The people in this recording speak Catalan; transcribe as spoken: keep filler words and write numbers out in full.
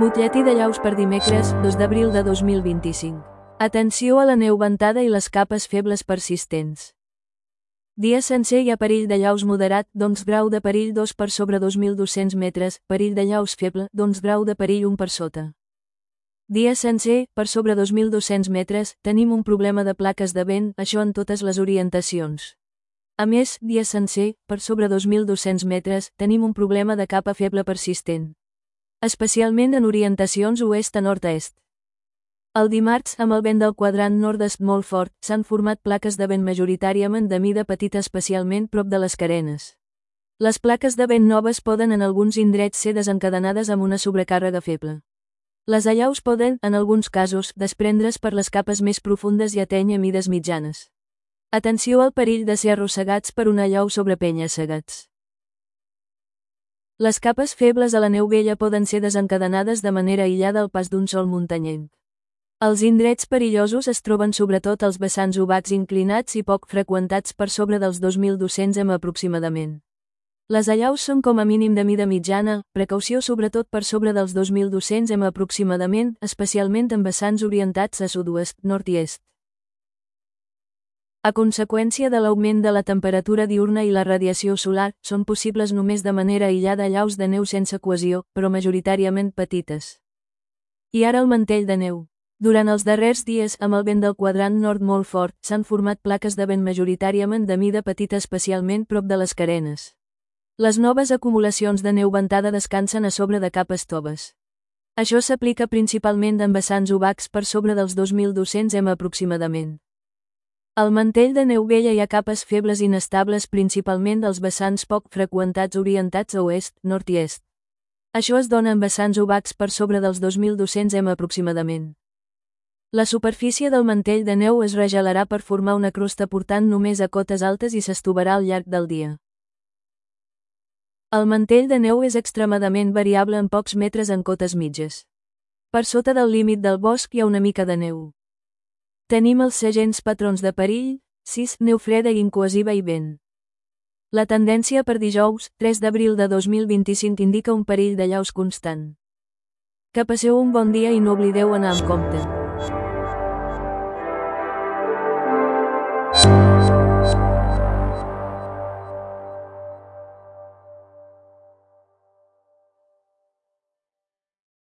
Butlletí de llaus per dimecres, dos d'abril de dos mil vint-i-cinc. Atenció a la neu ventada i les capes febles persistents. Dia sencer hi ha perill de llaus moderat, doncs grau de perill dos per sobre dos mil dos-cents metres, perill de llaus feble, doncs grau de perill un per sota. Dia sencer, per sobre dos mil dos-cents metres, tenim un problema de plaques de vent, això en totes les orientacions. A més, dia sencer, per sobre dos mil dos-cents metres, tenim un problema de capa feble persistent. Especialment en orientacions oest a nord-est. El dimarts, amb el vent del quadrant nord-est molt fort, s'han format plaques de vent majoritàriament de mida petita especialment prop de les carenes. Les plaques de vent noves poden en alguns indrets ser desencadenades amb una sobrecàrrega feble. Les allaus poden, en alguns casos, desprendre's per les capes més profundes i atènyer mides mitjanes. Atenció al perill de ser arrossegats per una allau sobre penya-segats. Les capes febles a la neu vella poden ser desencadenades de manera aïllada al pas d'un sol muntanyenc. Els indrets perillosos es troben sobretot als vessants obacs inclinats i poc freqüentats per sobre dels dos mil dos-cents metres aproximadament. Les allaus són com a mínim de mida mitjana, precaució sobretot per sobre dels dos mil dos-cents metres aproximadament, especialment en vessants orientats a sud-oest, nord i est. A conseqüència de l'augment de la temperatura diürna i la radiació solar, són possibles només de manera aïllada allaus de neu sense cohesió, però majoritàriament petites. I ara el mantell de neu. Durant els darrers dies, amb el vent del quadrant nord molt fort, s'han format plaques de vent majoritàriament de mida petita especialment prop de les carenes. Les noves acumulacions de neu ventada descansen a sobre de capes toves. Això s'aplica principalment en vessants obacs per sobre dels dos mil dos-cents metres aproximadament. Al mantell de neu vella hi ha capes febles inestables principalment dels vessants poc freqüentats orientats a oest, nord i est. Això es dona en vessants obacs per sobre dels dos mil dos-cents metres aproximadament. La superfície del mantell de neu es regelarà per formar una crosta portant només a cotes altes i s'estovarà al llarg del dia. El mantell de neu és extremadament variable en pocs metres en cotes mitges. Per sota del límit del bosc hi ha una mica de neu. Tenim els segents patrons de perill, sis, neu freda i incohesiva i vent. La tendència per dijous, tres d'abril de dos mil vint-i-cinc indica un perill de llaus constant. Que passeu un bon dia i no oblideu anar amb compte.